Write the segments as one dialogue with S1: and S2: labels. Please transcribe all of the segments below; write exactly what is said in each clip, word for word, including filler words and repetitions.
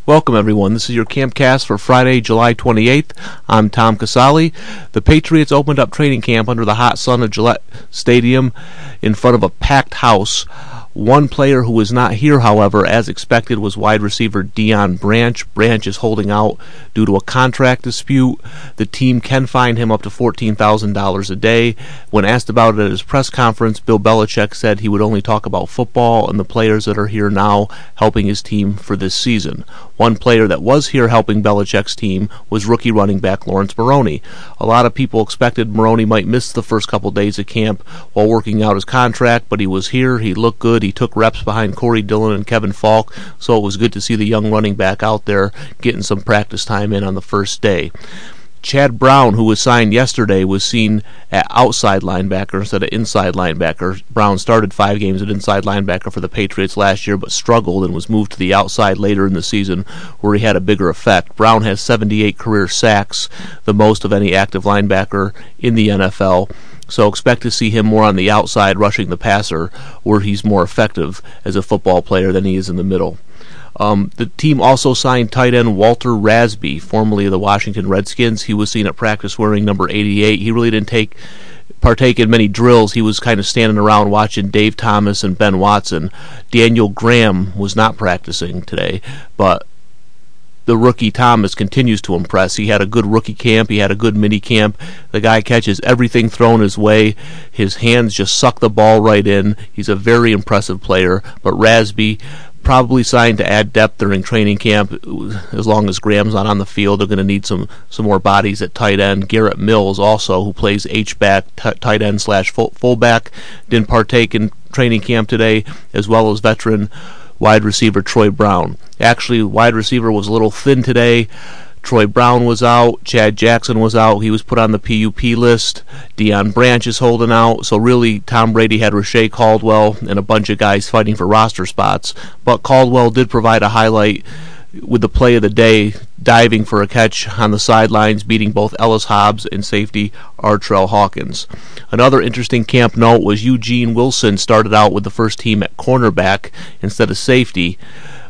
S1: Welcome, everyone. This is your Campcast for Friday, July twenty-eighth. I'm Tom Casale. The Patriots opened up training camp under the hot sun of Gillette Stadium in front of a packed house. One player who was not here, however, as expected, was wide receiver Deion Branch. Branch is holding out due to a contract dispute. The team can fine him up to fourteen thousand dollars a day. When asked about it at his press conference, Bill Belichick said he would only talk about football and the players that are here now helping his team for this season. One player that was here helping Belichick's team was rookie running back Lawrence Maroney. A lot of people expected Maroney might miss the first couple days of camp while working out his contract, but he was here. He looked good. He took reps behind Corey Dillon and Kevin Falk, so it was good to see the young running back out there getting some practice time in on the first day. Chad Brown, who was signed yesterday, was seen at outside linebacker instead of inside linebacker. Brown started five games at inside linebacker for the Patriots last year, but struggled and was moved to the outside later in the season, where he had a bigger effect. Brown has seventy-eight career sacks, the most of any active linebacker in the N F L. So expect to see him more on the outside rushing the passer, where he's more effective as a football player than he is in the middle. Um, the team also signed tight end Walter Rasby, formerly of the Washington Redskins. He was seen at practice wearing number eighty-eight. He really didn't take partake in many drills. He was kind of standing around watching Dave Thomas and Ben Watson. Daniel Graham was not practicing today, but the rookie Thomas continues to impress. He had a good rookie camp. He had a good mini camp. The guy catches everything thrown his way. His hands just suck the ball right in. He's a very impressive player. But Rasby probably signed to add depth during training camp. As long as Graham's not on the field, they're going to need some, some more bodies at tight end. Garrett Mills also, who plays H-back, t- tight end slash full, fullback, didn't partake in training camp today, as well as veteran wide receiver Troy Brown. Actually, wide receiver was a little thin today. Troy Brown was out. Chad Jackson was out. He was put on the P U P list. Deion Branch is holding out. So really, Tom Brady had Rashay Caldwell and a bunch of guys fighting for roster spots. But Caldwell did provide a highlight with the play of the day, diving for a catch on the sidelines, beating both Ellis Hobbs and safety Artrell Hawkins. Another interesting camp note was Eugene Wilson started out with the first team at cornerback instead of safety,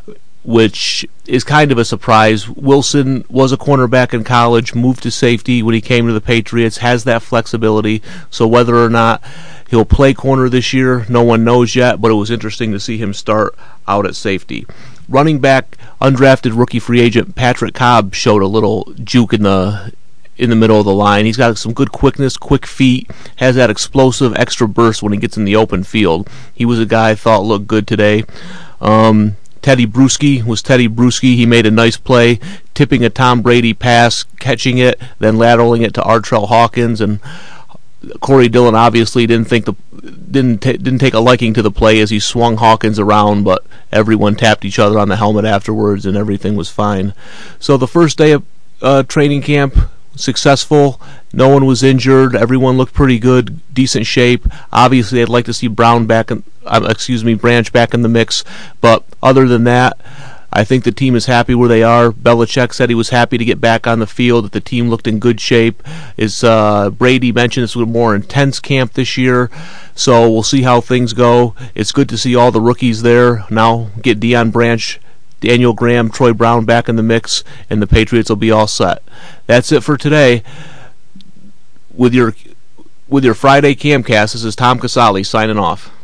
S1: which is kind of a surprise. Wilson was a cornerback in college, moved to safety when he came to the Patriots, has that flexibility, so whether or not he'll play corner this year, no one knows yet, but it was interesting to see him start out at safety. Running back, undrafted rookie free agent Patrick Cobb showed a little juke in the in the middle of the line. He's got some good quickness, quick feet, has that explosive extra burst when he gets in the open field. He was a guy I thought looked good today. Um, Teddy Bruschi was Teddy Bruschi. He made a nice play, tipping a Tom Brady pass, catching it, then lateraling it to Artrell Hawkins, and Corey Dillon obviously didn't think the didn't t- didn't take a liking to the play as he swung Hawkins around, but everyone tapped each other on the helmet afterwards, and everything was fine. So the first day of uh, training camp, successful. No one was injured. Everyone looked pretty good, decent shape. Obviously, I'd like to see Brown back, in, uh, excuse me, Branch back in the mix. But other than that, I think the team is happy where they are. Belichick said he was happy to get back on the field, that the team looked in good shape. Is uh, Brady mentioned this was a more intense camp this year, so we'll see how things go. It's good to see all the rookies there. Now get Deion Branch, Daniel Graham, Troy Brown back in the mix, and the Patriots will be all set. That's it for today. With your with your Friday Campcast, this is Tom Casale signing off.